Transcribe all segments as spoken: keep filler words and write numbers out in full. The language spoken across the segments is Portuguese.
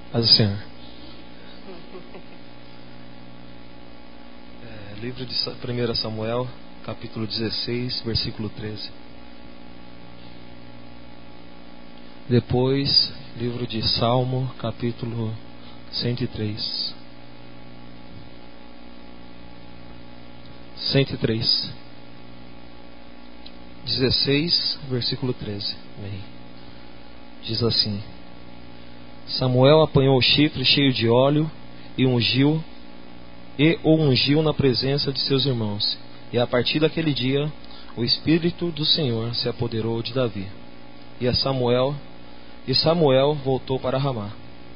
Paz do Senhor. É, livro de primeiro Samuel, capítulo dezesseis, versículo treze. Depois, livro de Salmo, capítulo cento e três. cento e três. dezesseis, versículo treze. Amém. Diz assim: Samuel apanhou o chifre cheio de óleo e ungiu e o ungiu na presença de seus irmãos. E a partir daquele dia, o Espírito do Senhor se apoderou de Davi. E a Samuel e Samuel voltou para Ramá.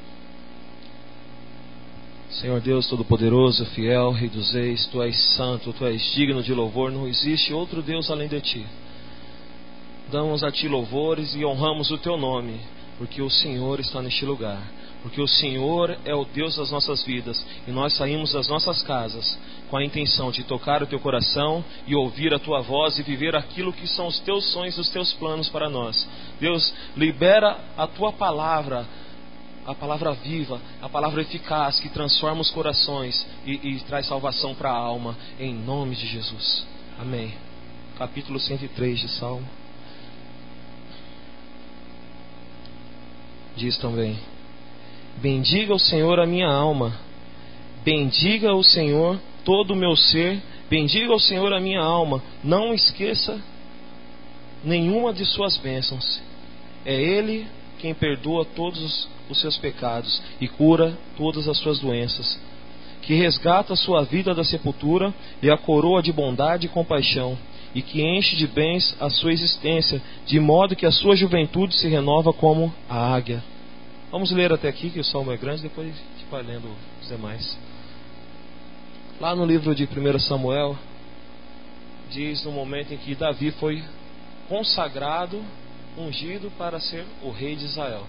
Senhor Deus Todo-Poderoso, fiel, Rei dos Reis, Tu és santo, Tu és digno de louvor, não existe outro Deus além de Ti. Damos a Ti louvores e honramos o Teu nome, porque o Senhor está neste lugar, porque o Senhor é o Deus das nossas vidas, e nós saímos das nossas casas com a intenção de tocar o Teu coração e ouvir a Tua voz e viver aquilo que são os Teus sonhos, os Teus planos para nós. Deus, libera a Tua palavra, a palavra viva, a palavra eficaz que transforma os corações e, e traz salvação para a alma, em nome de Jesus. Amém. Capítulo cento e três de Salmo. Diz também: bendiga o Senhor a minha alma, bendiga o Senhor todo o meu ser, bendiga o Senhor a minha alma, não esqueça nenhuma de suas bênçãos. É Ele quem perdoa todos os seus pecados e cura todas as suas doenças, que resgata a sua vida da sepultura e a coroa de bondade e compaixão, e que enche de bens a sua existência, de modo que a sua juventude se renova como a águia. Vamos ler até aqui, que o salmo é grande, depois a gente vai lendo os demais. Lá no livro de primeiro Samuel, diz no momento em que Davi foi consagrado, ungido para ser o rei de Israel.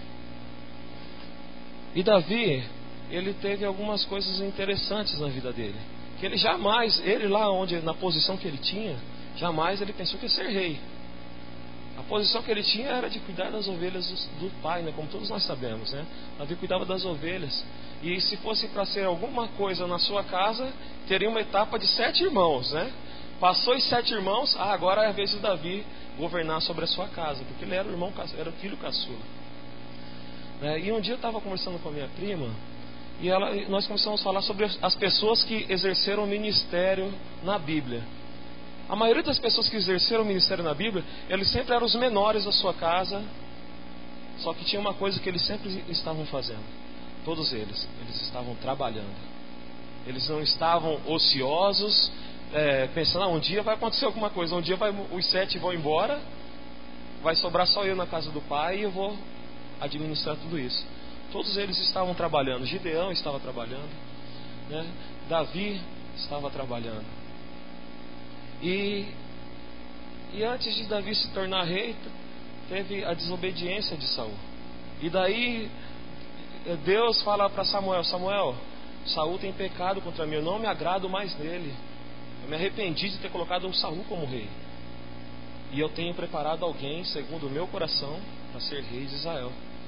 E Davi, ele teve algumas coisas interessantes na vida dele, que ele jamais, ele lá onde, na posição que ele tinha, jamais ele pensou que ia ser rei. A posição que ele tinha era de cuidar das ovelhas do, do pai, né? Como todos nós sabemos, né? Davi cuidava das ovelhas. E se fosse para ser alguma coisa na sua casa, teria uma etapa de sete irmãos, né? Passou os sete irmãos, ah, agora é a vez de Davi governar sobre a sua casa, porque ele era o irmão, era o filho caçula. É, e um dia eu estava conversando com a minha prima, e ela, nós começamos a falar sobre as pessoas que exerceram ministério na Bíblia. A maioria das pessoas que exerceram o ministério na Bíblia, eles sempre eram os menores da sua casa, só que tinha uma coisa que eles sempre estavam fazendo. Todos eles, eles estavam trabalhando. Eles não estavam ociosos, é, pensando, ah, um dia vai acontecer alguma coisa, um dia vai, os sete vão embora, vai sobrar só eu na casa do pai e eu vou administrar tudo isso. Todos eles estavam trabalhando. Gideão estava trabalhando, né? Davi estava trabalhando. E, e antes de Davi se tornar rei, teve a desobediência de Saul. E daí Deus fala para Samuel: Samuel, Saul tem pecado contra mim, eu não me agrado mais nele. Eu me arrependi de ter colocado o Saul como rei. E eu tenho preparado alguém segundo o meu coração para ser rei de Israel.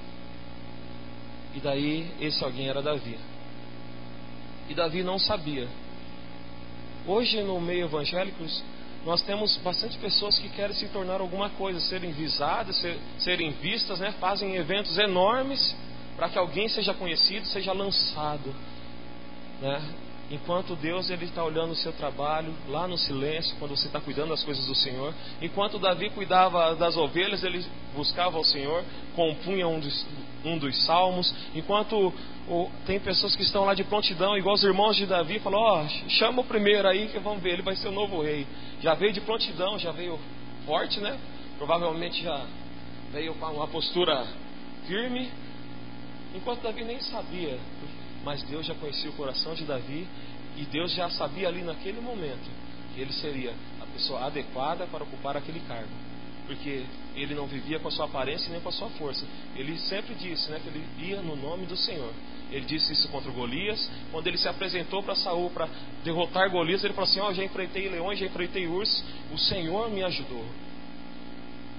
E daí esse alguém era Davi. E Davi não sabia. Hoje no meio evangélico nós temos bastante pessoas que querem se tornar alguma coisa, serem visadas, ser, serem vistas, né? Fazem eventos enormes para que alguém seja conhecido, seja lançado, né? Enquanto Deus ele está olhando o seu trabalho lá no silêncio, quando você está cuidando das coisas do Senhor. Enquanto Davi cuidava das ovelhas, ele buscava ao Senhor, compunha um dos, um dos salmos. Enquanto oh, tem pessoas que estão lá de prontidão, igual os irmãos de Davi, falam: ó, oh, chama o primeiro aí que vamos ver, ele vai ser o novo rei. Já veio de prontidão, já veio forte, né? Provavelmente já veio com uma postura firme. Enquanto Davi nem sabia, mas Deus já conhecia o coração de Davi, e Deus já sabia ali naquele momento que ele seria a pessoa adequada para ocupar aquele cargo, porque ele não vivia com a sua aparência nem com a sua força. Ele sempre disse, né, que ele ia no nome do Senhor. Ele disse isso contra Golias. Quando ele se apresentou para Saul para derrotar Golias, ele falou assim: ó, oh, já enfrentei leões, já enfrentei ursos, o Senhor me ajudou.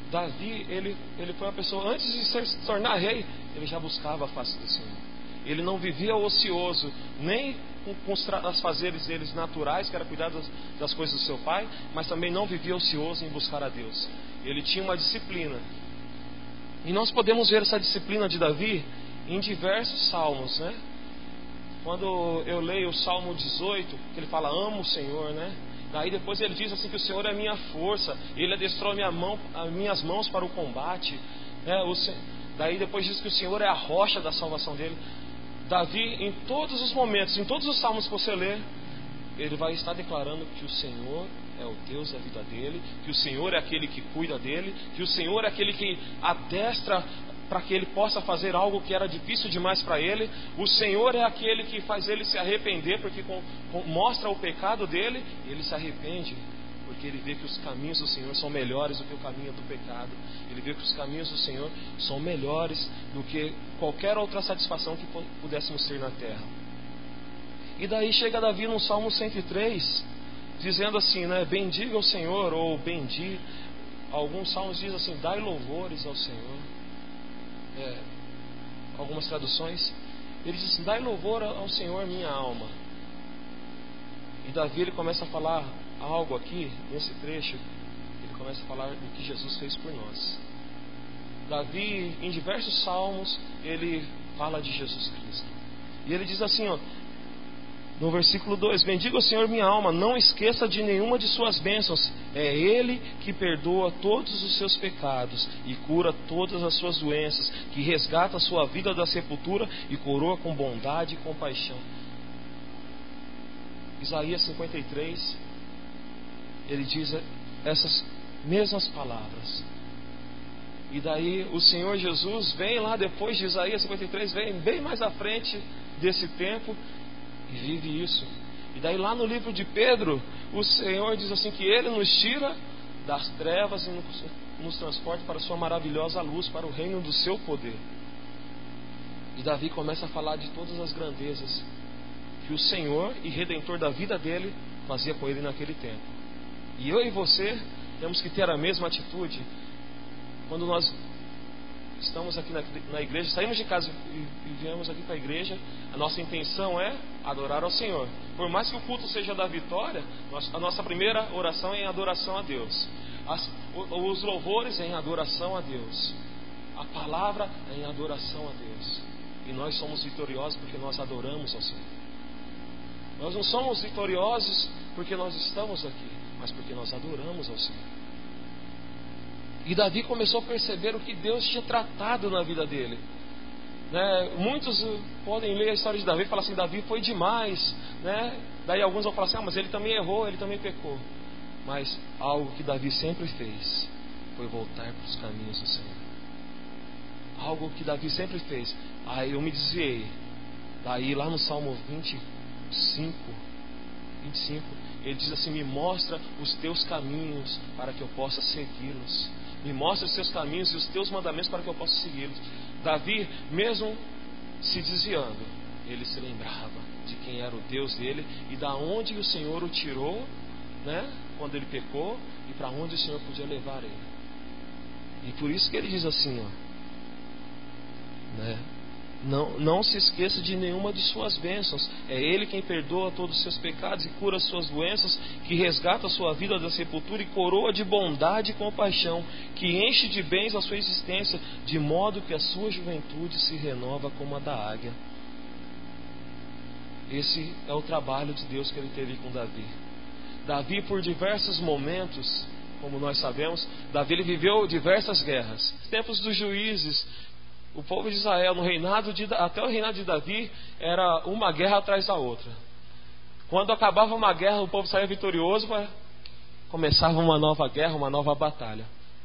Davi, ele, ele foi uma pessoa, antes de ser, se tornar rei, ele já buscava a face do Senhor. Ele não vivia ocioso, nem com, com os as fazeres deles naturais, que era cuidar das, das coisas do seu pai, mas também não vivia ocioso em buscar a Deus. Ele tinha uma disciplina. E nós podemos ver essa disciplina de Davi em diversos salmos, né? Quando eu leio o Salmo dezoito, que ele fala, amo o Senhor, né? Daí depois ele diz assim que o Senhor é a minha força, Ele adestrou minha mão, as minhas mãos para o combate, né? o, Daí depois diz que o Senhor é a rocha da salvação dele. Davi, em todos os momentos, em todos os salmos que você lê, ele vai estar declarando que o Senhor é o Deus da vida dele, que o Senhor é aquele que cuida dele, que o Senhor é aquele que adestra para que ele possa fazer algo que era difícil demais para ele. O Senhor é aquele que faz ele se arrepender, porque com, com, mostra o pecado dele, e ele se arrepende, porque ele vê que os caminhos do Senhor são melhores do que o caminho do pecado. Ele vê que os caminhos do Senhor são melhores do que qualquer outra satisfação que pudéssemos ter na terra. E daí chega Davi no Salmo cento e três, dizendo assim, né? Bendiga o Senhor, ou bendi. Alguns salmos dizem assim, dai louvores ao Senhor. É, algumas traduções, ele diz assim, dai louvor ao Senhor, minha alma. E Davi, ele começa a falar algo aqui, nesse trecho, ele começa a falar do que Jesus fez por nós. Davi, em diversos salmos, ele fala de Jesus Cristo. E ele diz assim, ó, no versículo dois, bendiga o Senhor minha alma, não esqueça de nenhuma de suas bênçãos. É Ele que perdoa todos os seus pecados e cura todas as suas doenças, que resgata a sua vida da sepultura e coroa com bondade e compaixão. Isaías cinquenta e três, ele diz essas mesmas palavras. E daí o Senhor Jesus vem lá depois de Isaías cinquenta e três, vem bem mais à frente desse tempo e vive isso. E daí lá no livro de Pedro, o Senhor diz assim que Ele nos tira das trevas e nos, nos transporta para a sua maravilhosa luz, para o reino do seu poder. E Davi começa a falar de todas as grandezas que o Senhor e Redentor da vida dele fazia com ele naquele tempo. E eu e você temos que ter a mesma atitude quando nós estamos aqui na, na igreja, saímos de casa e, e viemos aqui para a igreja. A nossa intenção é adorar ao Senhor. Por mais que o culto seja da vitória, nós, a nossa primeira oração é em adoração a Deus. As, os louvores é em adoração a Deus. A palavra é em adoração a Deus. E nós somos vitoriosos porque nós adoramos ao Senhor. Nós não somos vitoriosos porque nós estamos aqui, mas porque nós adoramos ao Senhor. E Davi começou a perceber o que Deus tinha tratado na vida dele, né? Muitos podem ler a história de Davi e falar assim, Davi foi demais, né? Daí alguns vão falar assim, ah, mas ele também errou, ele também pecou. Mas algo que Davi sempre fez foi voltar para os caminhos do Senhor. Algo que Davi sempre fez. Aí eu me desviei. Daí lá no Salmo vinte e cinco, vinte e cinco, ele diz assim, me mostra os teus caminhos para que eu possa segui-los. Me mostra os teus caminhos e os teus mandamentos para que eu possa segui-los. Davi, mesmo se desviando, ele se lembrava de quem era o Deus dele e da onde o Senhor o tirou, né, quando ele pecou, e para onde o Senhor podia levar ele. E por isso que ele diz assim, ó, né, Não, não se esqueça de nenhuma de suas bênçãos. É Ele quem perdoa todos os seus pecados e cura as suas doenças, que resgata a sua vida da sepultura e coroa de bondade e compaixão, que enche de bens a sua existência, de modo que a sua juventude se renova como a da águia. Esse é o trabalho de Deus que ele teve com Davi. Davi, por diversos momentos, como nós sabemos, Davi ele viveu diversas guerras. Nos tempos dos juízes, o povo de Israel, no reinado de, até o reinado de Davi, era uma guerra atrás da outra. Quando acabava uma guerra, o povo saía vitorioso, mas começava uma nova guerra, uma nova batalha.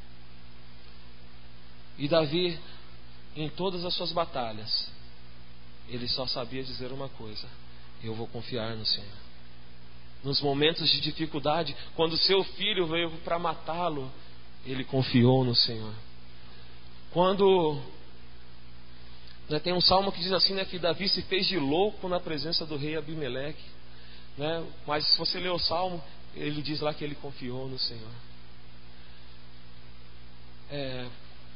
E Davi, em todas as suas batalhas, ele só sabia dizer uma coisa: eu vou confiar no Senhor. Nos momentos de dificuldade, quando seu filho veio para matá-lo, ele confiou no Senhor. Quando né, tem um salmo que diz assim, né, que Davi se fez de louco na presença do rei Abimeleque, né, mas se você ler o salmo, ele diz lá que ele confiou no Senhor. é,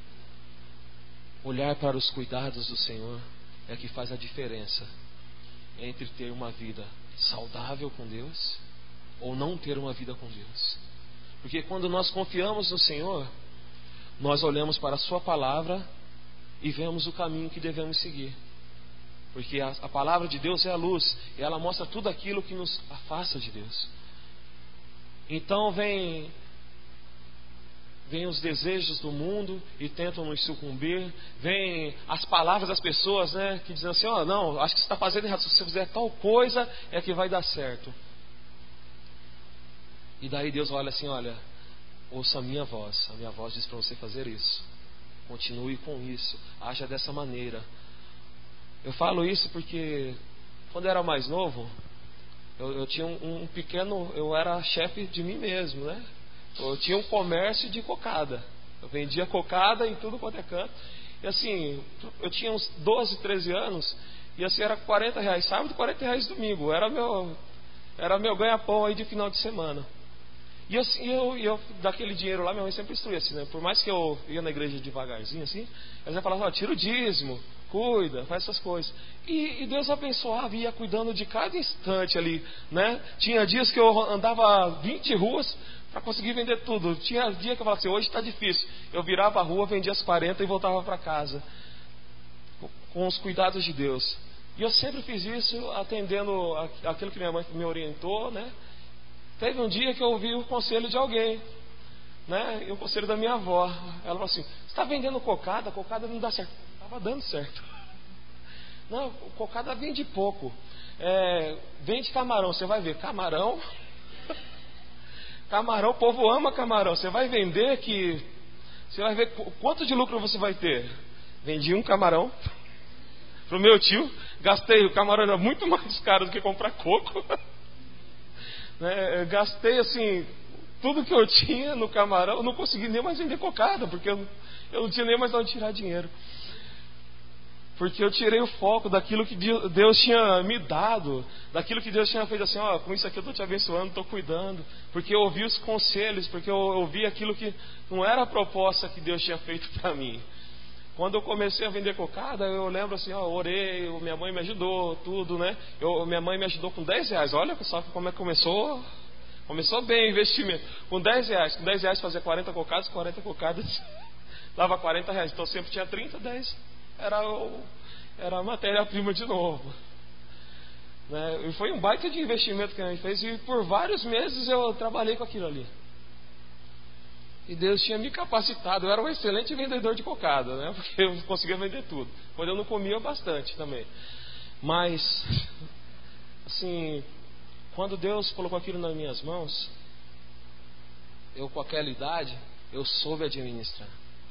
olhar para os cuidados do Senhor é que faz a diferença entre ter uma vida saudável com Deus ou não ter uma vida com Deus. Porque quando nós confiamos no Senhor, nós olhamos para a Sua palavra e vemos o caminho que devemos seguir. Porque a, a palavra de Deus é a luz, e ela mostra tudo aquilo que nos afasta de Deus. Então vem Vêm os desejos do mundo e tentam nos sucumbir. Vêm as palavras das pessoas, né, que dizem assim: ó, oh, não, acho que você está fazendo errado. Se você fizer tal coisa, é que vai dar certo. E daí Deus olha assim: olha, ouça a minha voz. A minha voz diz para você fazer isso. Continue com isso. Haja dessa maneira. Eu falo isso porque quando eu era mais novo, eu, eu tinha um, um pequeno... Eu era chefe de mim mesmo, né? Eu tinha um comércio de cocada. Eu vendia cocada em tudo quanto é canto. E assim, eu tinha uns doze, treze anos. E assim, era quarenta reais sábado, quarenta reais domingo. Era meu, era meu ganha-pão aí de final de semana. E assim, eu, eu, daquele dinheiro lá, minha mãe sempre instruía assim, né? Por mais que eu ia na igreja devagarzinho assim, ela já falava: ó, tira o dízimo, cuida, faz essas coisas. E, e Deus abençoava e ia cuidando de cada instante ali, né? Tinha dias que eu andava vinte ruas para conseguir vender tudo. Tinha dia que eu falava assim: hoje está difícil. Eu virava a rua, vendia as quarenta e voltava para casa, com os cuidados de Deus. E eu sempre fiz isso atendendo aquilo que minha mãe me orientou, né? Teve um dia que eu ouvi o conselho de alguém, né? E o conselho da minha avó. Ela falou assim: você está vendendo cocada? Cocada não dá certo. Estava dando certo. Não, cocada vende pouco. É, vende camarão, você vai ver. Camarão... Camarão, o povo ama camarão. Você vai vender que... Você vai ver quanto de lucro você vai ter. Vendi um camarão pro meu tio. Gastei, o camarão era muito mais caro do que comprar coco. Né? Gastei assim, tudo que eu tinha no camarão. Não consegui nem mais vender cocada, porque eu, eu não tinha nem mais onde tirar dinheiro. Porque eu tirei o foco daquilo que Deus tinha me dado, daquilo que Deus tinha feito assim: ó, com isso aqui eu estou te abençoando, estou cuidando. Porque eu ouvi os conselhos, porque eu ouvi aquilo que não era a proposta que Deus tinha feito para mim. Quando eu comecei a vender cocada, eu lembro assim: ó, orei, minha mãe me ajudou, tudo, né? Eu, minha mãe me ajudou com dez reais. Olha só como é que começou. Começou bem o investimento. Com dez reais, com dez reais fazia quarenta cocadas, quarenta cocadas dava quarenta reais. Então sempre tinha trinta, dez. Era, o, era a matéria-prima de novo, né? E foi um baita de investimento que a gente fez. E por vários meses eu trabalhei com aquilo ali. E Deus tinha me capacitado. Eu era um excelente vendedor de cocada, né? Porque eu conseguia vender tudo. Quando eu não comia, bastante também. Mas assim, quando Deus colocou aquilo nas minhas mãos, eu com aquela idade, eu soube administrar.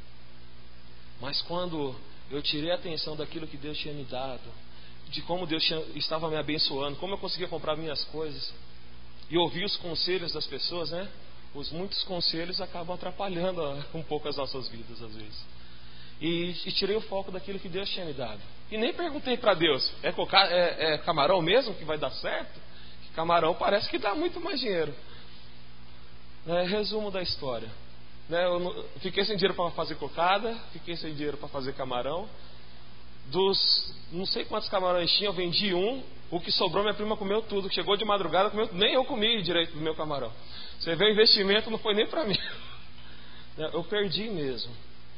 Mas quando eu tirei a atenção daquilo que Deus tinha me dado, de como Deus tinha, estava me abençoando, como eu conseguia comprar minhas coisas, e ouvir os conselhos das pessoas, né? Os muitos conselhos acabam atrapalhando um pouco as nossas vidas às vezes. E, e tirei o foco daquilo que Deus tinha me dado. E nem perguntei para Deus: é, coca, é, é camarão mesmo que vai dar certo? Que camarão parece que dá muito mais dinheiro. É, resumo da história. Né, eu não, fiquei sem dinheiro para fazer cocada, fiquei sem dinheiro para fazer camarão. Dos não sei quantos camarões tinha, eu vendi um. O que sobrou, minha prima comeu tudo. Chegou de madrugada, comeu, nem eu comi direito do meu camarão. Você vê, o investimento não foi nem para mim. Eu perdi mesmo.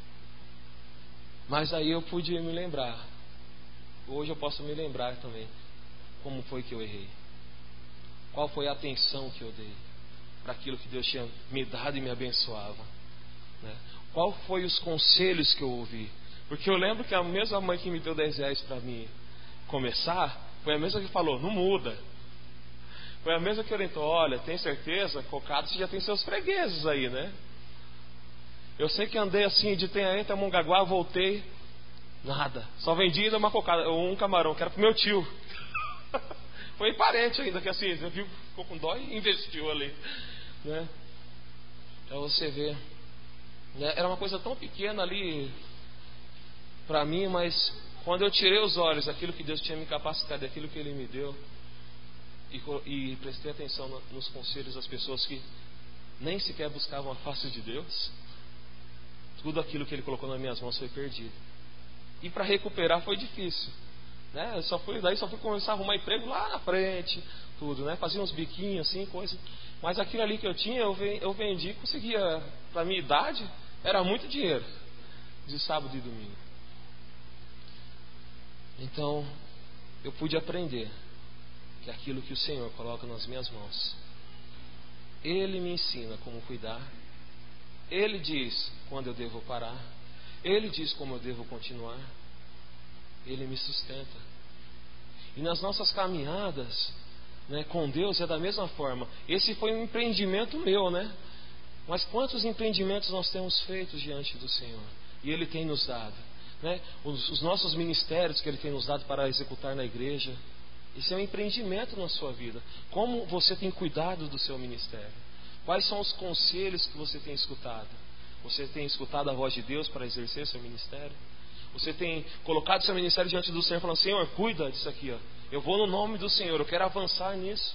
Mas aí eu pude me lembrar. Hoje eu posso me lembrar também como foi que eu errei. Qual foi a atenção que eu dei para aquilo que Deus tinha me dado e me abençoava. Né? Qual foi os conselhos que eu ouvi? Porque eu lembro que a mesma mãe que me deu dez reais para mim começar, foi a mesma que falou: não muda. Foi a mesma que orientou: olha, tem certeza? Cocada, você já tem seus fregueses aí, né? Eu sei que andei assim de Itanhaém até Mongaguá, voltei, nada. Só vendi ainda uma cocada, um camarão, que era pro meu tio. Foi parente ainda, que assim, viu, ficou com dó e investiu ali, né? Pra você ver. Era uma coisa tão pequena ali para mim, mas quando eu tirei os olhos daquilo que Deus tinha me capacitado, daquilo que Ele me deu, e, e prestei atenção no, nos conselhos das pessoas que nem sequer buscavam a face de Deus, tudo aquilo que Ele colocou nas minhas mãos foi perdido. E para recuperar foi difícil, né? Eu só fui, daí só fui começar a arrumar emprego lá na frente, tudo, né? Fazia uns biquinhos assim, coisa. Mas aquilo ali que eu tinha, eu vendi, conseguia, para minha idade, era muito dinheiro, de sábado e domingo. Então, eu pude aprender que aquilo que o Senhor coloca nas minhas mãos, Ele me ensina como cuidar, Ele diz quando eu devo parar, Ele diz como eu devo continuar, Ele me sustenta. E nas nossas caminhadas, né, com Deus é da mesma forma. Esse foi um empreendimento meu, né? Mas quantos empreendimentos nós temos feitos diante do Senhor? E Ele tem nos dado, né? Os, os nossos ministérios que Ele tem nos dado para executar na igreja. Isso é um empreendimento na sua vida. Como você tem cuidado do seu ministério? Quais são os conselhos que você tem escutado? Você tem escutado a voz de Deus para exercer seu ministério? Você tem colocado seu ministério diante do Senhor, falando: Senhor, cuida disso aqui, ó. Eu vou no nome do Senhor, eu quero avançar nisso,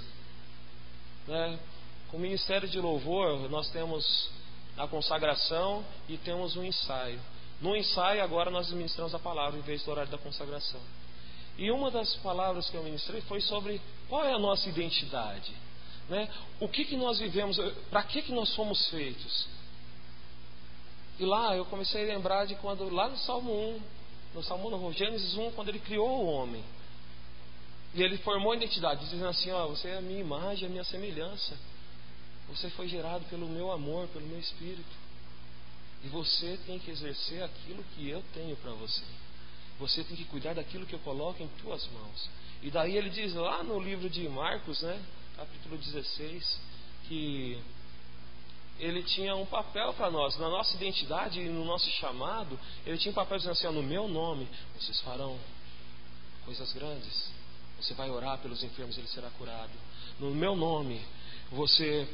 né? Com o ministério de louvor, nós temos a consagração e temos um ensaio. No ensaio, agora nós ministramos a palavra em vez do horário da consagração. E uma das palavras que eu ministrei foi sobre qual é a nossa identidade, né? O que que nós vivemos, para que que nós fomos feitos. E lá eu comecei a lembrar de quando, lá no Salmo um, no Salmo no Gênesis um, quando Ele criou o homem. E Ele formou a identidade, dizendo assim: ó, você é a minha imagem, a minha semelhança. Você foi gerado pelo meu amor, pelo meu espírito. E você tem que exercer aquilo que eu tenho para você. Você tem que cuidar daquilo que eu coloco em tuas mãos. E daí Ele diz lá no livro de Marcos, né, capítulo dezesseis, que Ele tinha um papel para nós, na nossa identidade e no nosso chamado. Ele tinha um papel dizendo assim: ó, no meu nome vocês farão coisas grandes. Você vai orar pelos enfermos, ele será curado. No meu nome você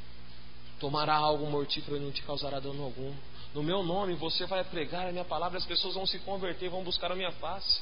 tomará algo mortífero e não te causará dano algum. No meu nome você vai pregar a minha palavra, as pessoas vão se converter, vão buscar a minha face.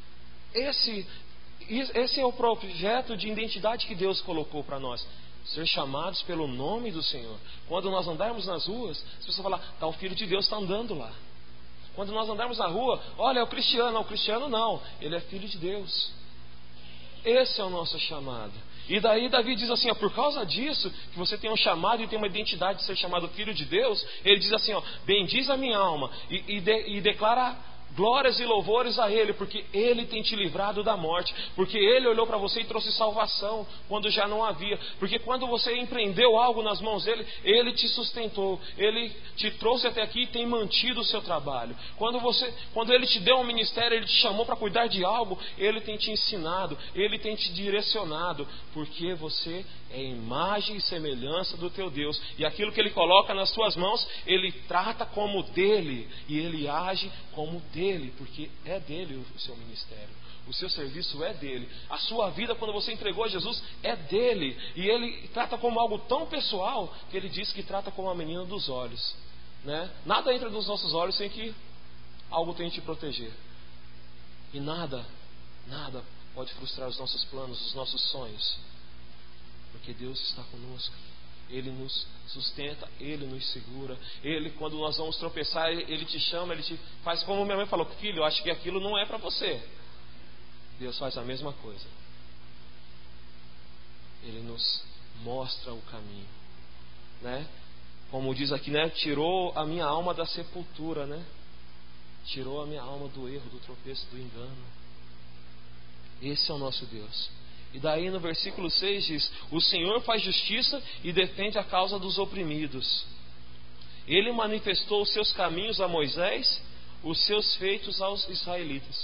Esse, esse é o projeto de identidade que Deus colocou para nós. Ser chamados pelo nome do Senhor. Quando nós andarmos nas ruas, as pessoas falam: tá, o Filho de Deus está andando lá. Quando nós andarmos na rua, olha, é o cristiano. Não, o cristiano não, ele é filho de Deus. Esse é o nosso chamado. E daí Davi diz assim, ó, por causa disso, que você tem um chamado e tem uma identidade de ser chamado filho de Deus, ele diz assim, ó, bendiz a minha alma e, e, de, e declara glórias e louvores a Ele, porque Ele tem te livrado da morte, porque Ele olhou para você e trouxe salvação quando já não havia, porque quando você empreendeu algo nas mãos dEle, Ele te sustentou, Ele te trouxe até aqui e tem mantido o seu trabalho. Quando, você, quando Ele te deu um ministério, Ele te chamou para cuidar de algo, Ele tem te ensinado, Ele tem te direcionado, porque você é imagem e semelhança do teu Deus, e aquilo que Ele coloca nas tuas mãos, Ele trata como dele, e Ele age como dele, porque é dele o seu ministério, o seu serviço é dele, a sua vida quando você entregou a Jesus é dele, e Ele trata como algo tão pessoal, que Ele diz que trata como a menina dos olhos, né? Nada entra nos nossos olhos sem que algo tenha te proteger, e nada, nada pode frustrar os nossos planos, os nossos sonhos, porque Deus está conosco, Ele nos sustenta, Ele nos segura, Ele, quando nós vamos tropeçar, Ele te chama, Ele te faz como minha mãe falou, filho, eu acho que aquilo não é para você. Deus faz a mesma coisa, Ele nos mostra o caminho, né? Como diz aqui, né? Tirou a minha alma da sepultura, né? Tirou a minha alma do erro, do tropeço, do engano. Esse é o nosso Deus. E daí no versículo seis diz, o Senhor faz justiça e defende a causa dos oprimidos. Ele manifestou os seus caminhos a Moisés, os seus feitos aos israelitas.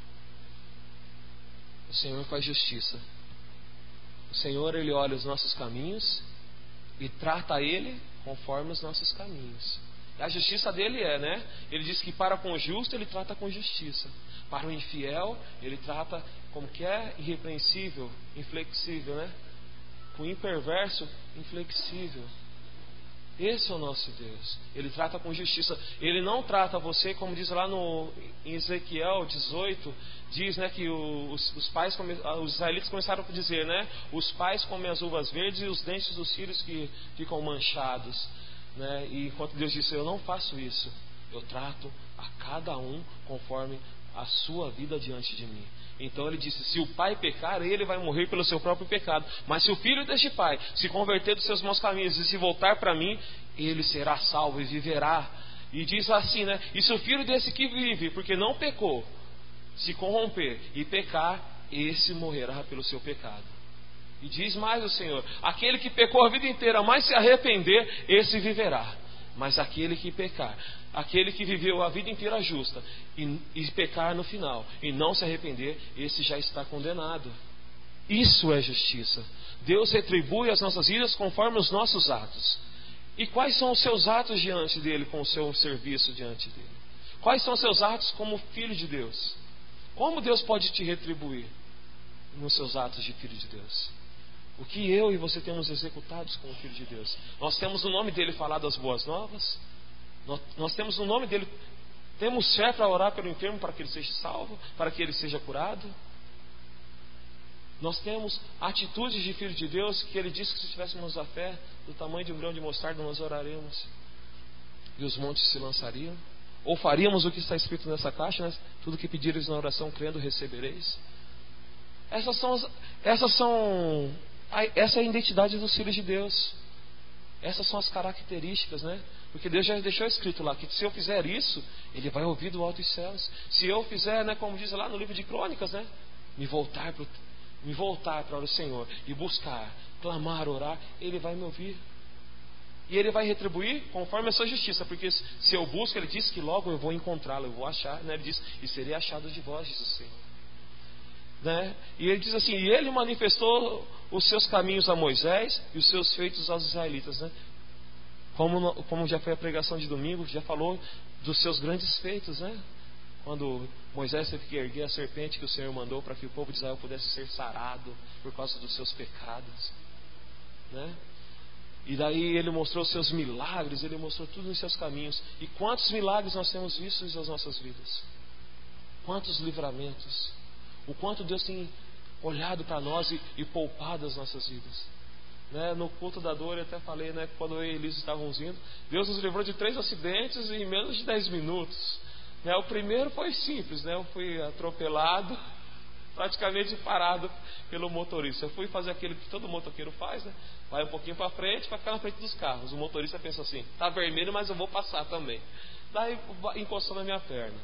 O Senhor faz justiça. O Senhor, Ele olha os nossos caminhos e trata Ele conforme os nossos caminhos. E a justiça dele é, né? Ele diz que para com o justo, Ele trata com justiça. Para o infiel, Ele trata como que é irrepreensível, inflexível, né? Com o imperverso, inflexível. Esse é o nosso Deus. Ele trata com justiça. Ele não trata você, como diz lá no em Ezequiel dezoito, diz, né, que os, os pais, os israelitas começaram a dizer, né? Os pais comem as uvas verdes e os dentes dos filhos que ficam manchados, né? E enquanto Deus disse, eu não faço isso. eu trato a cada um conforme a sua vida diante de mim. Então ele disse, se o pai pecar, ele vai morrer pelo seu próprio pecado. Mas se o filho deste pai se converter dos seus maus caminhos e se voltar para mim, ele será salvo e viverá. E diz assim, né? E se o filho desse que vive, porque não pecou, se corromper e pecar, esse morrerá pelo seu pecado. E diz mais o Senhor, aquele que pecou a vida inteira, mas se arrepender, esse viverá. Mas aquele que pecar, aquele que viveu a vida inteira justa e, e pecar no final e não se arrepender, esse já está condenado. Isso é justiça. Deus retribui as nossas vidas conforme os nossos atos. E quais são os seus atos diante dele, com o seu serviço diante dele? Quais são os seus atos como filho de Deus? Como Deus pode te retribuir nos seus atos de filho de Deus? O que eu e você temos executados como filho de Deus? Nós temos o nome dele falado as boas novas? Nós, nós temos o nome dele, temos fé para orar pelo enfermo para que ele seja salvo, para que ele seja curado? Nós temos atitudes de filho de Deus que ele disse que se tivéssemos a fé do tamanho de um grão de mostarda, nós oraremos e os montes se lançariam? Ou faríamos o que está escrito nessa caixa, né? Tudo que pedires na oração crendo recebereis? Essas são, as, essas são essa é a identidade dos filhos de Deus. Essas são as características, né? Porque Deus já deixou escrito lá que se eu fizer isso, Ele vai ouvir do alto dos céus. Se eu fizer, né, como diz lá no livro de Crônicas, né, me voltar para me voltar para o Senhor e buscar, clamar, orar, Ele vai me ouvir. E Ele vai retribuir conforme a sua justiça, porque se eu busco, Ele diz que logo eu vou encontrá-lo, eu vou achar, né? Ele diz, e serei achado de vós, diz o Senhor. Né? E ele diz assim, e ele manifestou os seus caminhos a Moisés e os seus feitos aos israelitas, né? como, como já foi a pregação de domingo, já falou dos seus grandes feitos, né? Quando Moisés teve que erguer a serpente que o Senhor mandou para que o povo de Israel pudesse ser sarado por causa dos seus pecados, né? E daí ele mostrou os seus milagres, ele mostrou tudo nos seus caminhos. E quantos milagres nós temos vistos nas nossas vidas? Quantos livramentos? O quanto Deus tem olhado para nós e, e poupado as nossas vidas, né? No culto da dor eu até falei, né, quando eu e Elisa estávamos indo, Deus nos livrou de três acidentes em menos de dez minutos, né? O primeiro foi simples, né? Eu fui atropelado, praticamente parado pelo motorista. Eu fui fazer aquilo que todo motoqueiro faz, né? Vai um pouquinho para frente para ficar na frente dos carros. O motorista pensa assim, tá vermelho, mas eu vou passar também. Daí encostou na minha perna.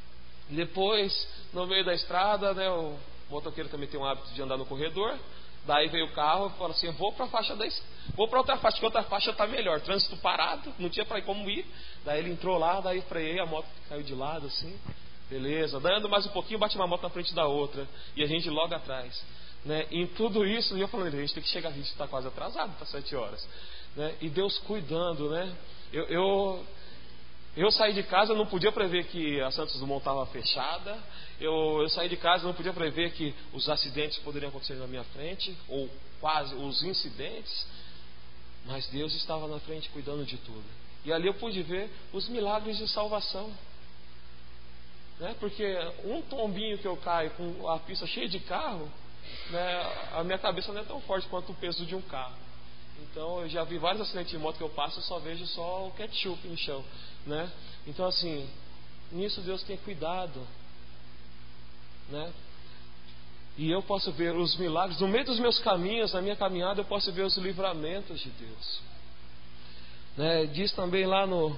Depois, no meio da estrada, né, o motoqueiro também tem um hábito de andar no corredor. Daí veio o carro e falou assim, eu vou para a faixa da, vou para outra faixa, que outra faixa está melhor. Trânsito parado, não tinha para como ir. Daí ele entrou lá, daí freiei, a moto caiu de lado assim. Beleza, dando mais um pouquinho, bate uma moto na frente da outra. E a gente logo atrás, né? Em tudo isso, eu falando, a gente tem que chegar, a gente está quase atrasado, está sete horas, né? E Deus cuidando, né? Eu, eu, eu saí de casa, não podia prever que a Santos Dumont estava fechada. Eu, eu saí de casa, não podia prever que os acidentes poderiam acontecer na minha frente, ou quase os incidentes. Mas Deus estava na frente cuidando de tudo. E ali eu pude ver os milagres de salvação. Né? Porque um tombinho que eu caio com a pista cheia de carro, né, a minha cabeça não é tão forte quanto o peso de um carro. Então eu já vi vários acidentes de moto que eu passo, eu só vejo só o ketchup no chão, né? Então assim, nisso Deus tem cuidado, né? E eu posso ver os milagres no meio dos meus caminhos, na minha caminhada eu posso ver os livramentos de Deus, né? Diz também lá no,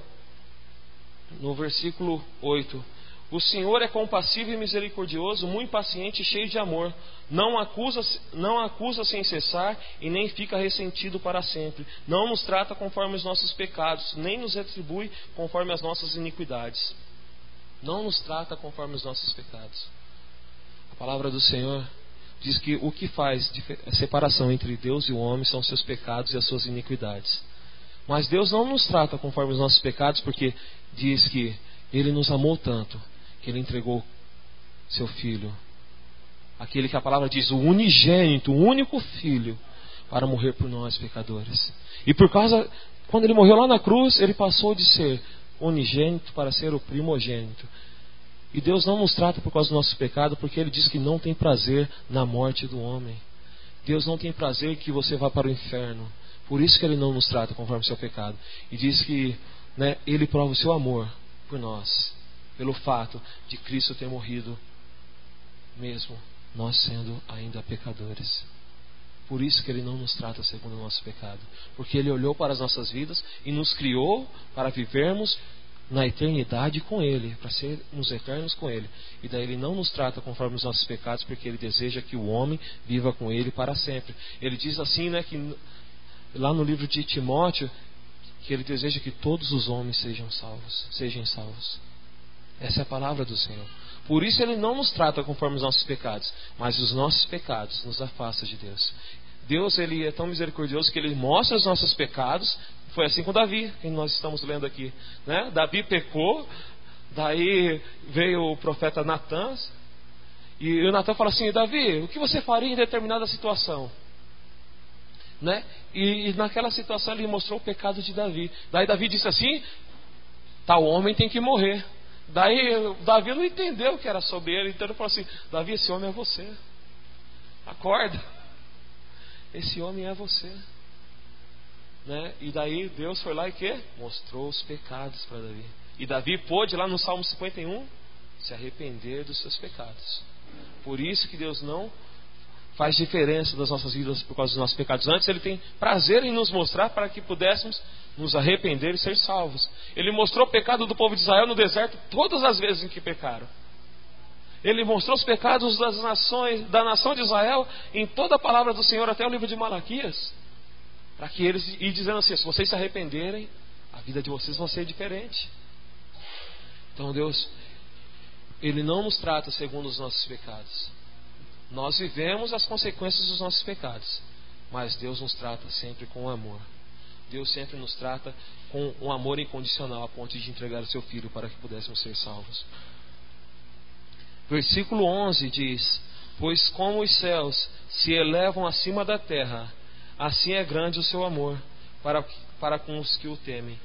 no versículo oito: o Senhor é compassivo e misericordioso, muito paciente e cheio de amor. Não acusa, não acusa sem cessar e nem fica ressentido para sempre. Não nos trata conforme os nossos pecados, nem nos retribui conforme as nossas iniquidades. Não nos trata conforme os nossos pecados. A palavra do Senhor diz que o que faz separação entre Deus e o homem são os seus pecados e as suas iniquidades. Mas Deus não nos trata conforme os nossos pecados, porque diz que Ele nos amou tanto que Ele entregou seu Filho, aquele que a palavra diz, o unigênito, o único Filho, para morrer por nós pecadores. E por causa, quando Ele morreu lá na cruz, Ele passou de ser unigênito para ser o primogênito. E Deus não nos trata por causa do nosso pecado, porque Ele diz que não tem prazer na morte do homem. Deus não tem prazer que você vá para o inferno. Por isso que Ele não nos trata conforme o seu pecado. E diz que, né, Ele prova o seu amor por nós, pelo fato de Cristo ter morrido, mesmo nós sendo ainda pecadores. Por isso que Ele não nos trata segundo o nosso pecado, porque Ele olhou para as nossas vidas e nos criou para vivermos na eternidade com Ele, para sermos eternos com Ele. E daí Ele não nos trata conforme os nossos pecados, porque Ele deseja que o homem viva com Ele para sempre. Ele diz assim, né, que lá no livro de Timóteo, que Ele deseja que todos os homens sejam salvos, sejam salvos. Essa é a palavra do Senhor. Por isso Ele não nos trata conforme os nossos pecados, mas os nossos pecados nos afastam de Deus. Deus, Ele é tão misericordioso que Ele mostra os nossos pecados. Foi assim com Davi, que nós estamos lendo aqui, né? Davi pecou, daí veio o profeta Natã, e o Natã fala assim: Davi, o que você faria em determinada situação? Né? E, e naquela situação ele mostrou o pecado de Davi. Daí Davi disse assim: tal homem tem que morrer. Daí Davi não entendeu que era sobre ele, então ele falou assim: Davi, esse homem é você. Acorda. Esse homem é você. Né? E daí Deus foi lá e que? Mostrou os pecados para Davi. E Davi pôde lá no Salmo cinquenta e um se arrepender dos seus pecados. Por isso que Deus não faz diferença das nossas vidas por causa dos nossos pecados. Antes Ele tem prazer em nos mostrar para que pudéssemos nos arrepender e ser salvos. Ele mostrou o pecado do povo de Israel no deserto todas as vezes em que pecaram. Ele mostrou os pecados das nações, da nação de Israel em toda a palavra do Senhor, até o livro de Malaquias. Para que eles, e dizendo assim: se vocês se arrependerem, a vida de vocês vai ser diferente. Então Deus, Ele não nos trata segundo os nossos pecados. Nós vivemos as consequências dos nossos pecados, mas Deus nos trata sempre com amor. Deus sempre nos trata com um amor incondicional, a ponto de entregar o seu Filho para que pudéssemos ser salvos. Versículo onze diz: pois como os céus se elevam acima da terra, assim é grande o seu amor para, para com os que o temem.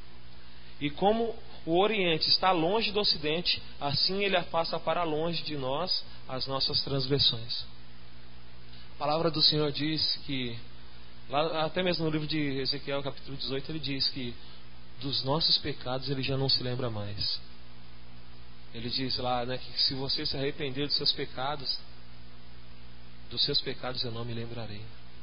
E como o Oriente está longe do Ocidente, assim Ele afasta para longe de nós as nossas transgressões. A palavra do Senhor diz que, lá, até mesmo no livro de Ezequiel, capítulo dezoito, Ele diz que dos nossos pecados Ele já não se lembra mais. Ele diz lá, né, que se você se arrepender dos seus pecados, dos seus pecados eu não me lembrarei.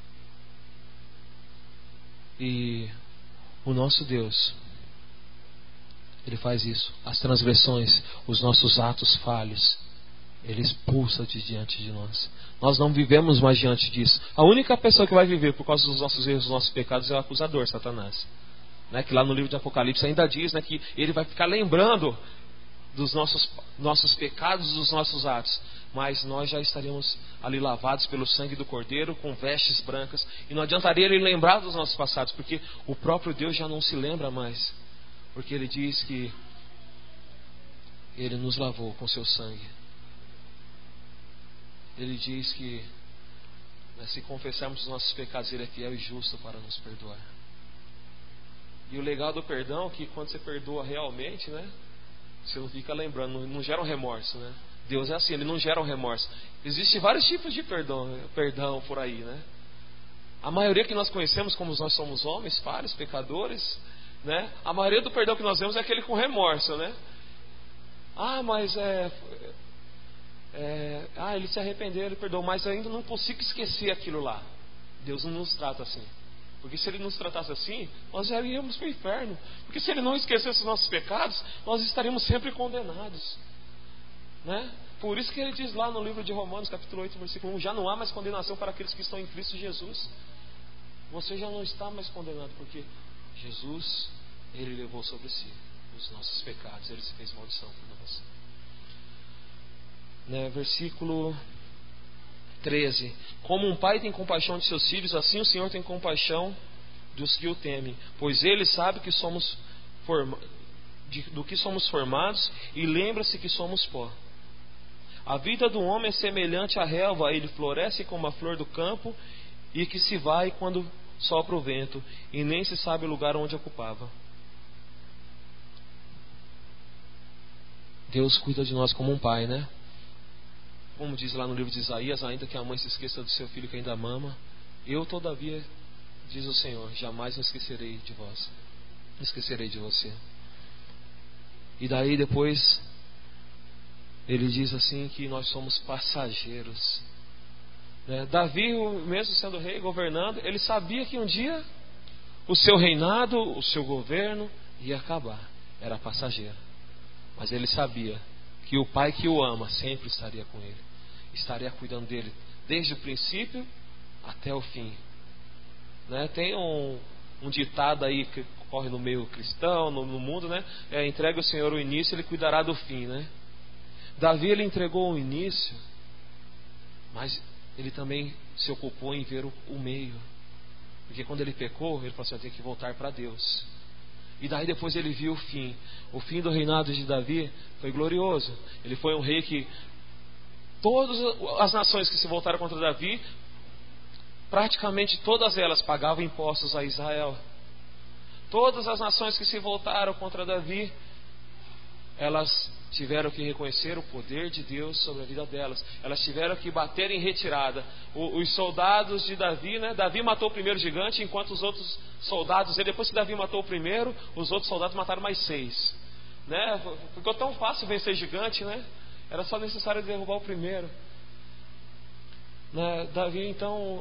E o nosso Deus, Ele faz isso. As transgressões, os nossos atos falhos, Ele expulsa de diante de nós. Nós não vivemos mais diante disso. A única pessoa que vai viver por causa dos nossos erros, dos nossos pecados, é o acusador, Satanás. Né? Que lá no livro de Apocalipse ainda diz, né, que ele vai ficar lembrando dos nossos, nossos pecados, dos nossos atos. Mas nós já estaríamos ali lavados pelo sangue do Cordeiro, com vestes brancas, e não adiantaria Ele lembrar dos nossos passados, porque o próprio Deus já não se lembra mais. Porque Ele diz que Ele nos lavou com seu sangue. Ele diz que, né, se confessarmos os nossos pecados, Ele é fiel e justo para nos perdoar. E o legal do perdão é que quando você perdoa realmente, né, você não fica lembrando, não, não gera um remorso, né? Deus é assim, Ele não gera um remorso. Existem vários tipos de perdão, perdão por aí, né? A maioria que nós conhecemos, como nós somos homens, falhos, pecadores, né? A maioria do perdão que nós vemos é aquele com remorso, né? Ah, mas é, é ah, ele se arrependeu, ele perdoou, mas eu ainda não consigo esquecer aquilo lá. Deus não nos trata assim. Porque se Ele nos tratasse assim, nós já iríamos para o inferno. Porque se Ele não esquecesse os nossos pecados, nós estaríamos sempre condenados, né? Por isso que Ele diz lá no livro de Romanos, capítulo oito, versículo um: já não há mais condenação para aqueles que estão em Cristo Jesus. Você já não está mais condenado, porque Jesus, Ele levou sobre si os nossos pecados, Ele se fez maldição por nós, né? Versículo treze: como um pai tem compaixão de seus filhos, assim o Senhor tem compaixão dos que o temem, pois Ele sabe que somos forma, de, do que somos formados, e lembra-se que somos pó. A vida do homem é semelhante à relva, ele floresce como a flor do campo, e que se vai quando sopra o vento, e nem se sabe o lugar onde ocupava. Deus cuida de nós como um pai, né? Como diz lá no livro de Isaías: ainda que a mãe se esqueça do seu filho que ainda mama, eu todavia, diz o Senhor, jamais me esquecerei de vós, me esquecerei de você. E daí depois ele diz assim que nós somos passageiros, né? Davi, mesmo sendo rei, governando, ele sabia que um dia o seu reinado, o seu governo ia acabar. Era passageiro. Mas ele sabia que o Pai que o ama sempre estaria com ele, estaria cuidando dele desde o princípio até o fim, né? Tem um, um ditado aí que corre no meio cristão, no, no mundo, né? É, entregue ao Senhor o início, Ele cuidará do fim, né? Davi, ele entregou o início, mas ele também se ocupou em ver o, o meio. Porque quando ele pecou, ele falou assim: eu tenho que voltar para Deus. E daí depois ele viu o fim. O fim do reinado de Davi foi glorioso. Ele foi um rei que todas as nações que se voltaram contra Davi, praticamente todas elas pagavam impostos a Israel. Todas as nações que se voltaram contra Davi, elas tiveram que reconhecer o poder de Deus sobre a vida delas. Elas tiveram que bater em retirada. O, os soldados de Davi, né? Davi matou o primeiro gigante, enquanto os outros soldados, depois que Davi matou o primeiro, os outros soldados mataram mais seis, né? Ficou tão fácil vencer gigante, né? Era só necessário derrubar o primeiro, né? Davi, então,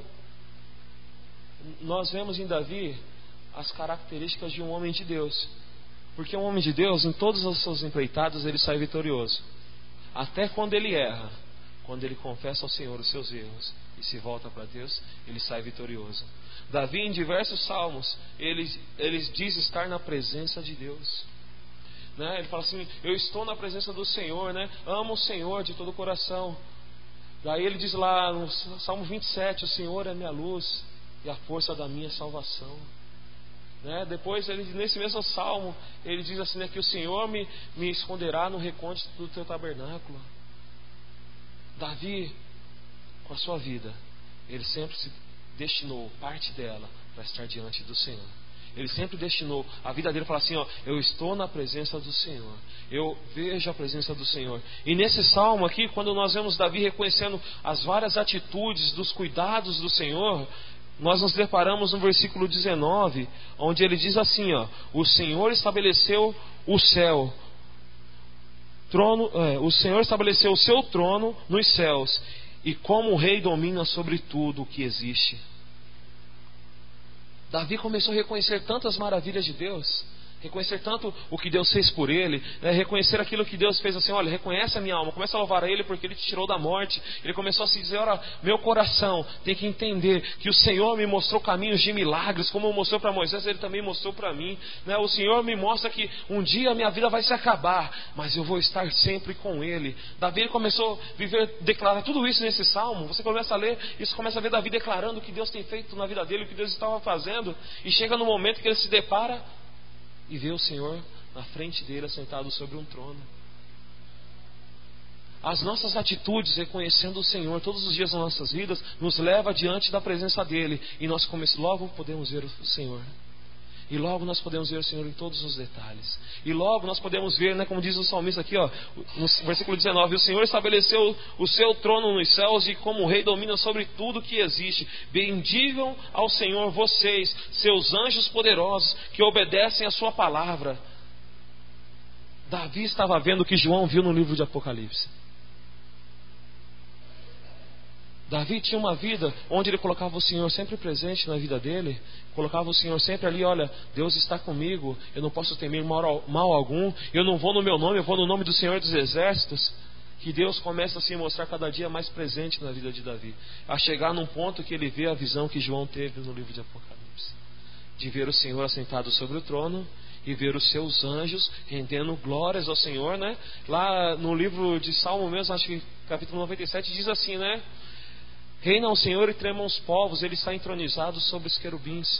nós vemos em Davi as características de um homem de Deus. Porque um homem de Deus, em todas as suas empreitadas, ele sai vitorioso. Até quando ele erra, quando ele confessa ao Senhor os seus erros e se volta para Deus, ele sai vitorioso. Davi, em diversos salmos, ele, ele diz estar na presença de Deus, né? Ele fala assim: eu estou na presença do Senhor, né? Amo o Senhor de todo o coração. Daí ele diz lá no Salmo vinte e sete: o Senhor é minha luz e a força da minha salvação. Né? Depois, ele, nesse mesmo salmo, ele diz assim, né, que o Senhor me, me esconderá no recôndito do teu tabernáculo. Davi, com a sua vida, ele sempre se destinou parte dela para estar diante do Senhor. Ele sempre destinou a vida dele para falar assim: ó, eu estou na presença do Senhor, eu vejo a presença do Senhor. E nesse salmo aqui, quando nós vemos Davi reconhecendo as várias atitudes dos cuidados do Senhor, nós nos deparamos no versículo dezenove, onde ele diz assim, ó: o Senhor estabeleceu o céu, trono, é, o Senhor estabeleceu o seu trono nos céus, e como o rei domina sobre tudo o que existe. Davi começou a reconhecer tantas maravilhas de Deus, reconhecer tanto o que Deus fez por ele, né? Reconhecer aquilo que Deus fez assim: olha, reconhece a minha alma, começa a louvar a Ele porque Ele te tirou da morte. Ele começou a se dizer: olha, meu coração tem que entender que o Senhor me mostrou caminhos de milagres, como mostrou para Moisés, Ele também mostrou para mim, né? O Senhor me mostra que um dia a minha vida vai se acabar, mas eu vou estar sempre com Ele. Davi, ele começou a viver, declarar tudo isso nesse salmo. Você começa a ler isso, começa a ver Davi declarando o que Deus tem feito na vida dele, o que Deus estava fazendo, e chega no momento que ele se depara e vê o Senhor na frente dele, assentado sobre um trono. As nossas atitudes, reconhecendo o Senhor todos os dias das nossas vidas, nos leva diante da presença dele, e nós logo podemos ver o Senhor. E logo nós podemos ver o Senhor em todos os detalhes. E logo nós podemos ver, né, como diz o salmista aqui, ó, no versículo dezenove: o Senhor estabeleceu o seu trono nos céus, e como o rei domina sobre tudo que existe. Bendigam ao Senhor vocês, seus anjos poderosos, que obedecem a sua palavra. Davi estava vendo o que João viu no livro de Apocalipse. Davi tinha uma vida onde ele colocava o Senhor sempre presente na vida dele, colocava o Senhor sempre ali: olha, Deus está comigo, eu não posso temer mal, mal algum, eu não vou no meu nome, eu vou no nome do Senhor dos Exércitos. Que Deus começa a se mostrar cada dia mais presente na vida de Davi, a chegar num ponto que ele vê a visão que João teve no livro de Apocalipse, de ver o Senhor assentado sobre o trono e ver os seus anjos rendendo glórias ao Senhor, né? Lá no livro de Salmo mesmo, acho que capítulo noventa e sete, diz assim, né? Reina o Senhor e tremam os povos, Ele está entronizado sobre os querubins.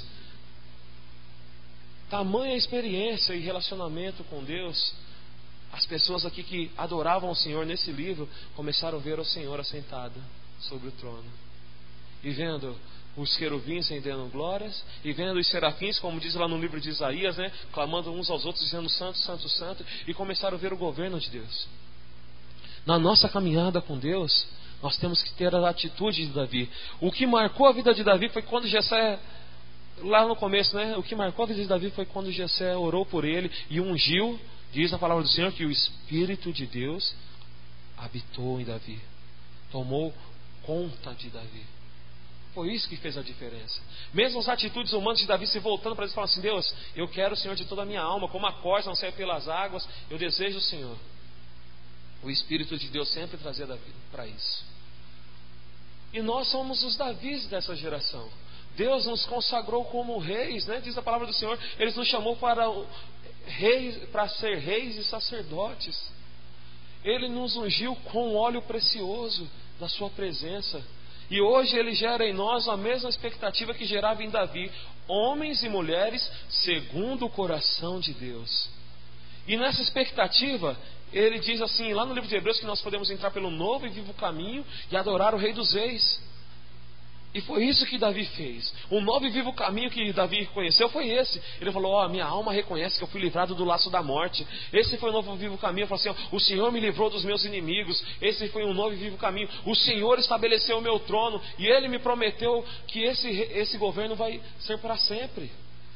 Tamanha experiência e relacionamento com Deus. As pessoas aqui que adoravam o Senhor nesse livro começaram a ver o Senhor assentado sobre o trono, e vendo os querubins rendendo glórias, e vendo os serafins, como diz lá no livro de Isaías, né, clamando uns aos outros, dizendo: santo, santo, santo. E começaram a ver o governo de Deus. Na nossa caminhada com Deus, nós temos que ter a atitude de Davi. O que marcou a vida de Davi foi quando Jessé, lá no começo, né? O que marcou a vida de Davi foi quando Jessé orou por ele e ungiu, Diz a palavra do Senhor que o Espírito de Deus habitou em Davi, tomou conta de Davi. Foi isso que fez a diferença. Mesmo as atitudes humanas de Davi se voltando para Deus e falando assim: Deus, eu quero o Senhor de toda a minha alma, como a corça não sai pelas águas, eu desejo o Senhor. O Espírito de Deus sempre trazia Davi para isso. E nós somos os Davis dessa geração. Deus nos consagrou como reis, né? Diz a palavra do Senhor, Ele nos chamou para, reis, para ser reis e sacerdotes. Ele nos ungiu com óleo precioso da sua presença. E hoje Ele gera em nós a mesma expectativa que gerava em Davi: homens e mulheres segundo o coração de Deus. E nessa expectativa, Ele diz assim, lá no livro de Hebreus, que nós podemos entrar pelo novo e vivo caminho e adorar o Rei dos Reis. E foi isso que Davi fez. O novo e vivo caminho que Davi conheceu foi esse. Ele falou: ó, oh, minha alma reconhece que eu fui livrado do laço da morte. Esse foi o novo e vivo caminho. Ele falou assim: ó, o Senhor me livrou dos meus inimigos. Esse foi um novo e vivo caminho. O Senhor estabeleceu o meu trono e Ele me prometeu que esse, esse governo vai ser para sempre.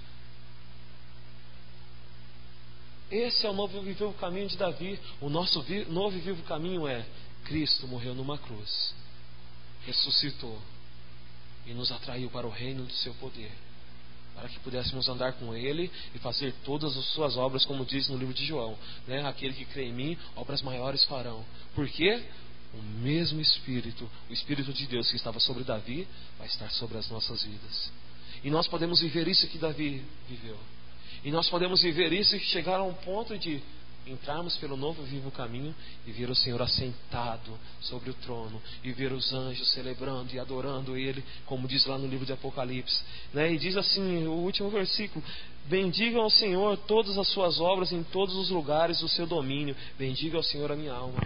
Esse é o novo e vivo caminho de Davi. O nosso vi, novo e vivo caminho é: Cristo morreu numa cruz, ressuscitou e nos atraiu para o reino do seu poder, para que pudéssemos andar com Ele e fazer todas as suas obras, como diz no livro de João, né? Aquele que crê em mim, obras maiores farão. Por quê? O mesmo Espírito, o Espírito de Deus que estava sobre Davi, vai estar sobre as nossas vidas. E nós podemos viver isso que Davi viveu. E nós podemos viver isso e chegar a um ponto de entrarmos pelo novo e vivo caminho e ver o Senhor assentado sobre o trono, e ver os anjos celebrando e adorando Ele, como diz lá no livro de Apocalipse, né? E diz assim, o último versículo: bendigam ao Senhor todas as suas obras em todos os lugares do seu domínio. Bendiga ao Senhor a minha alma.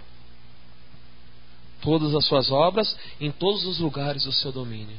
Todas as suas obras em todos os lugares do seu domínio.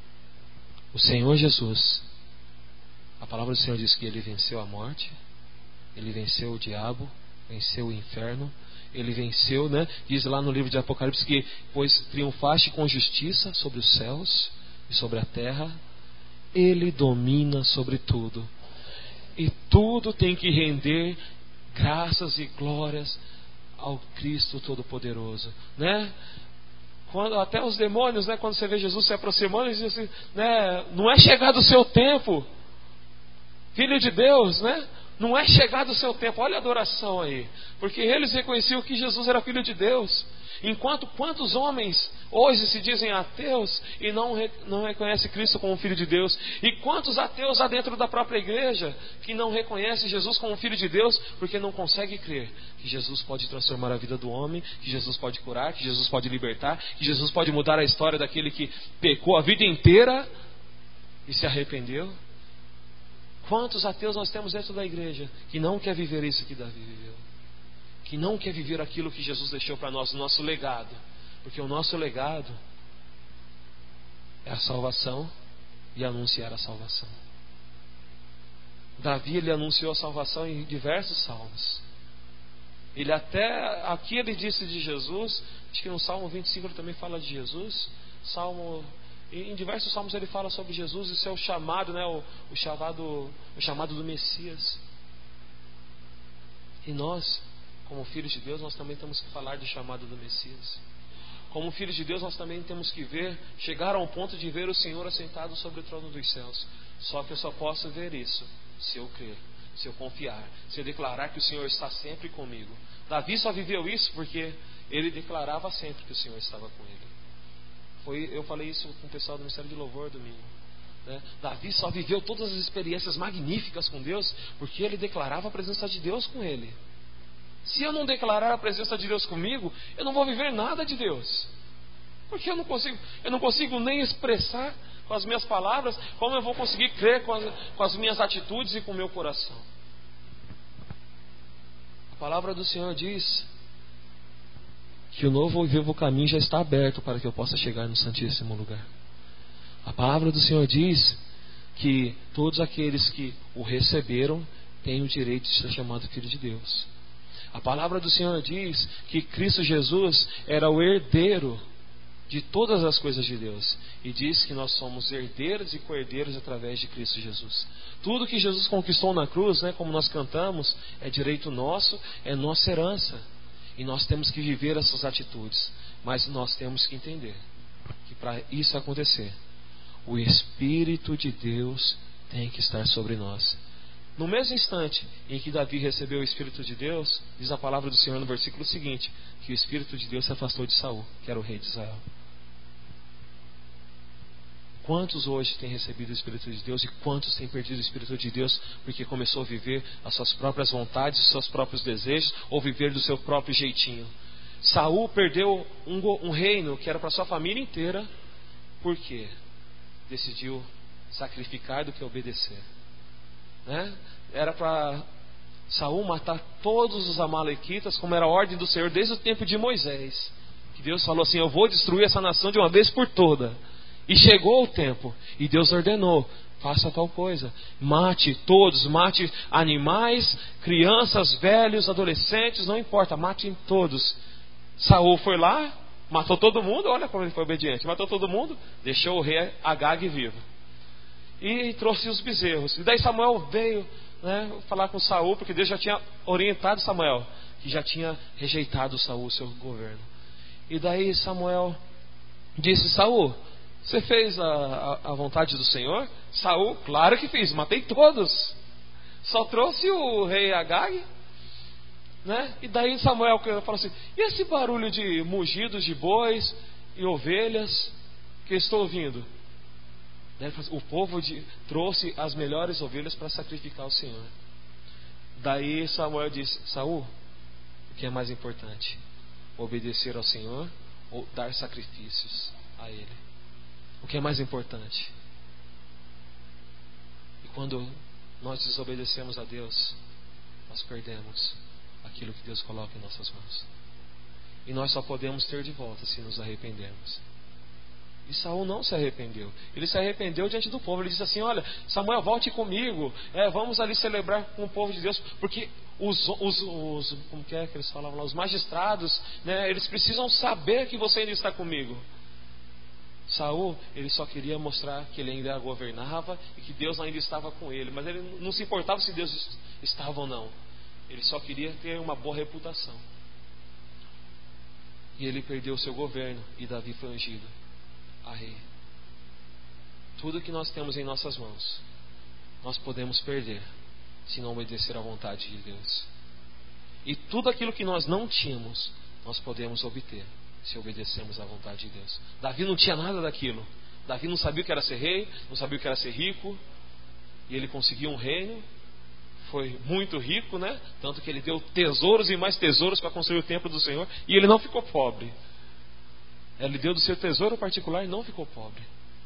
O Senhor Jesus, a palavra do Senhor diz que Ele venceu a morte, Ele venceu o diabo, venceu o inferno, Ele venceu, né? Diz lá no livro de Apocalipse que: pois triunfaste com justiça sobre os céus e sobre a terra. Ele domina sobre tudo, e tudo tem que render graças e glórias ao Cristo Todo-Poderoso, né? Quando, até os demônios, né? Quando você vê Jesus se aproximando, eles dizem assim, né? Não é chegado o seu tempo, Filho de Deus, né? Não é chegado o seu tempo. Olha a adoração aí. Porque eles reconheciam que Jesus era Filho de Deus. Enquanto quantos homens hoje se dizem ateus e não, não reconhecem Cristo como Filho de Deus? E quantos ateus há dentro da própria igreja que não reconhecem Jesus como Filho de Deus porque não conseguem crer que Jesus pode transformar a vida do homem, que Jesus pode curar, que Jesus pode libertar, que Jesus pode mudar a história daquele que pecou a vida inteira e se arrependeu? Quantos ateus nós temos dentro da igreja que não quer viver isso que Davi viveu, que não quer viver aquilo que Jesus deixou para nós, o nosso legado? Porque o nosso legado é a salvação e anunciar a salvação. Davi, ele anunciou a salvação em diversos salmos. Ele até, aqui ele disse de Jesus, acho que no Salmo vinte e cinco ele também fala de Jesus. Salmo, em diversos salmos ele fala sobre Jesus e seu chamado, né, o, o, chamado, o chamado do Messias. E nós, como filhos de Deus, nós também temos que falar do chamado do Messias. Como filhos de Deus, nós também temos que ver, chegar a um ponto de ver o Senhor assentado sobre o trono dos céus. Só que eu só posso ver isso se eu crer, se eu confiar, se eu declarar que o Senhor está sempre comigo. Davi só viveu isso porque ele declarava sempre que o Senhor estava com ele. Foi, eu falei isso com o pessoal do Ministério de Louvor domingo, né? Davi só viveu todas as experiências magníficas com Deus porque ele declarava a presença de Deus com ele. Se eu não declarar a presença de Deus comigo, eu não vou viver nada de Deus, porque eu não consigo, eu não consigo nem expressar com as minhas palavras como eu vou conseguir crer com as, com as minhas atitudes e com o meu coração. A palavra do Senhor diz que o novo e vivo caminho já está aberto para que eu possa chegar no Santíssimo Lugar. A palavra do Senhor diz que todos aqueles que o receberam têm o direito de ser chamado filho de Deus. A palavra do Senhor diz que Cristo Jesus era o herdeiro de todas as coisas de Deus, e diz que nós somos herdeiros e co-herdeiros através de Cristo Jesus. Tudo que Jesus conquistou na cruz, né, como nós cantamos, é direito nosso, é nossa herança, e nós temos que viver essas atitudes. Mas nós temos que entender que para isso acontecer, o Espírito de Deus tem que estar sobre nós. No mesmo instante em que Davi recebeu o Espírito de Deus, diz a palavra do Senhor no versículo seguinte, que o Espírito de Deus se afastou de Saul, que era o rei de Israel. Quantos hoje têm recebido o Espírito de Deus e quantos têm perdido o Espírito de Deus porque começou a viver as suas próprias vontades, os seus próprios desejos, ou viver do seu próprio jeitinho? Saul perdeu um, um reino que era para sua família inteira, por quê? Decidiu sacrificar do que obedecer, né? Era para Saul matar todos os amalequitas, como era a ordem do Senhor desde o tempo de Moisés, que Deus falou assim: eu vou destruir essa nação de uma vez por toda. E chegou o tempo, e Deus ordenou: faça tal coisa, mate todos, mate animais, crianças, velhos, adolescentes, não importa, mate todos. Saul foi lá, matou todo mundo, olha como ele foi obediente, matou todo mundo, deixou o rei Agag vivo, e trouxe os bezerros. E daí Samuel veio, né, falar com Saul, porque Deus já tinha orientado Samuel, que já tinha rejeitado Saul, seu governo. E daí Samuel disse: Saul, você fez a, a, a vontade do Senhor? Saul, claro que fiz, matei todos, só trouxe o rei Agag, né? E daí Samuel falou assim: e esse barulho de mugidos de bois e ovelhas que estou ouvindo? O povo de, trouxe as melhores ovelhas para sacrificar ao Senhor. Daí Samuel disse: Saul, o que é mais importante? Obedecer ao Senhor ou dar sacrifícios a Ele? O que é mais importante? E quando nós desobedecemos a Deus, nós perdemos aquilo que Deus coloca em nossas mãos. E nós só podemos ter de volta se nos arrependermos. E Saul não se arrependeu. Ele se arrependeu diante do povo. Ele disse assim: olha, Samuel, volte comigo, é, vamos ali celebrar com o povo de Deus, porque os, os, os como que é que eles falavam lá, os magistrados, né, eles precisam saber que você ainda está comigo. Saul, ele só queria mostrar que ele ainda governava e que Deus ainda estava com ele, mas ele não se importava se Deus estava ou não. Ele só queria ter uma boa reputação. E ele perdeu o seu governo, e Davi foi ungido a rei. Tudo que nós temos em nossas mãos, nós podemos perder se não obedecer à vontade de Deus. E tudo aquilo que nós não tínhamos, nós podemos obter se obedecemos à vontade de Deus. Davi não tinha nada daquilo. Davi não sabia o que era ser rei, não sabia o que era ser rico, e ele conseguiu um reino. Foi muito rico, né? Tanto que ele deu tesouros e mais tesouros para construir o templo do Senhor, e ele não ficou pobre. Ele deu do seu tesouro particular e não ficou pobre.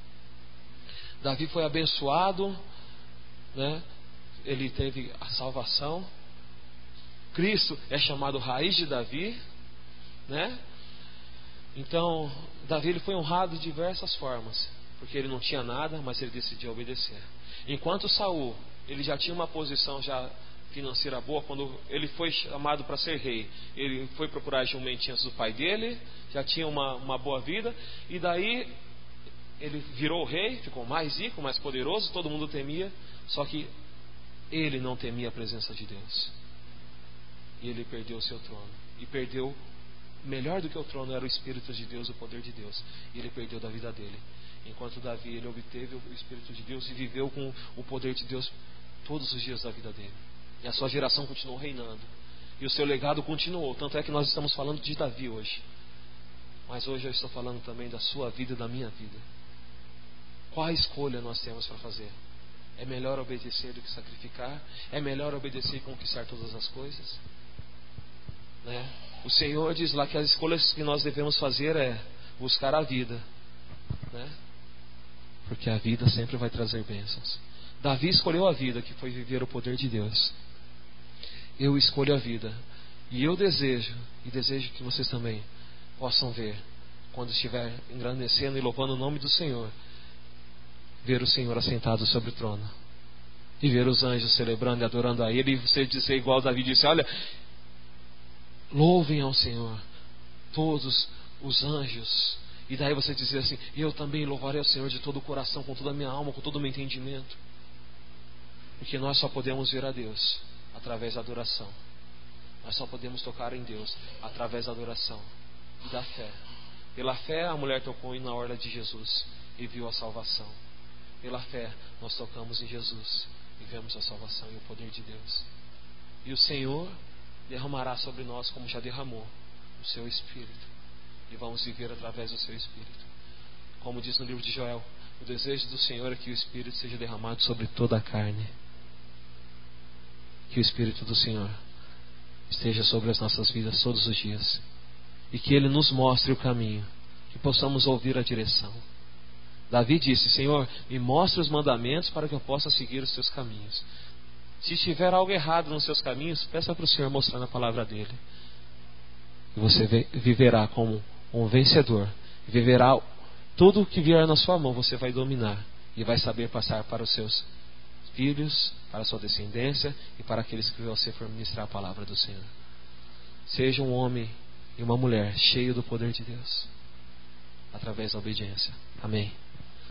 Davi foi abençoado, né? Ele teve a salvação. Cristo é chamado raiz de Davi, né? Então Davi, ele foi honrado de diversas formas, porque ele não tinha nada, mas ele decidiu obedecer. Enquanto Saul, ele já tinha uma posição já financeira boa. Quando ele foi chamado para ser rei, ele foi procurar as jumentinhas do pai dele, já tinha uma, uma boa vida, e daí ele virou rei, ficou mais rico, mais poderoso, todo mundo temia, só que ele não temia a presença de Deus, e ele perdeu o seu trono, e perdeu, melhor do que o trono era o Espírito de Deus, o poder de Deus, e ele perdeu da vida dele. Enquanto Davi, ele obteve o Espírito de Deus e viveu com o poder de Deus todos os dias da vida dele, e a sua geração continuou reinando, e o seu legado continuou. Tanto é que nós estamos falando de Davi hoje, mas hoje eu estou falando também da sua vida e da minha vida. Qual a escolha nós temos para fazer? É melhor obedecer do que sacrificar? É melhor obedecer e conquistar todas as coisas, né? O Senhor diz lá que as escolhas que nós devemos fazer é buscar a vida, né? Porque a vida sempre vai trazer bênçãos. Davi escolheu a vida, que foi viver o poder de Deus. Eu escolho a vida, e eu desejo, e desejo que vocês também possam ver, quando estiver engrandecendo e louvando o nome do Senhor, ver o Senhor assentado sobre o trono, e ver os anjos celebrando e adorando a Ele, e você dizer igual Davi disse: olha, louvem ao Senhor todos os anjos E daí você dizer assim: eu também louvarei ao Senhor de todo o coração, com toda a minha alma, com todo o meu entendimento. Porque nós só podemos ver a Deus através da adoração. Nós só podemos tocar em Deus através da adoração e da fé. Pela fé a mulher tocou na orla de Jesus e viu a salvação. Pela fé nós tocamos em Jesus e vemos a salvação e o poder de Deus. E o Senhor derramará sobre nós, como já derramou, o seu Espírito. E vamos viver através do seu Espírito. Como diz no livro de Joel, o desejo do Senhor é que o Espírito seja derramado sobre toda a carne. Que o Espírito do Senhor esteja sobre as nossas vidas todos os dias. E que Ele nos mostre o caminho, que possamos ouvir a direção. Davi disse: Senhor, me mostre os mandamentos para que eu possa seguir os teus caminhos. Se tiver algo errado nos seus caminhos, peça para o Senhor mostrar na palavra dele. E você viverá como um vencedor. Viverá tudo o que vier na sua mão, você vai dominar. E vai saber passar para os seus filhos, para a sua descendência e para aqueles que você for ministrar a palavra do Senhor. Seja um homem e uma mulher cheio do poder de Deus, através da obediência. Amém.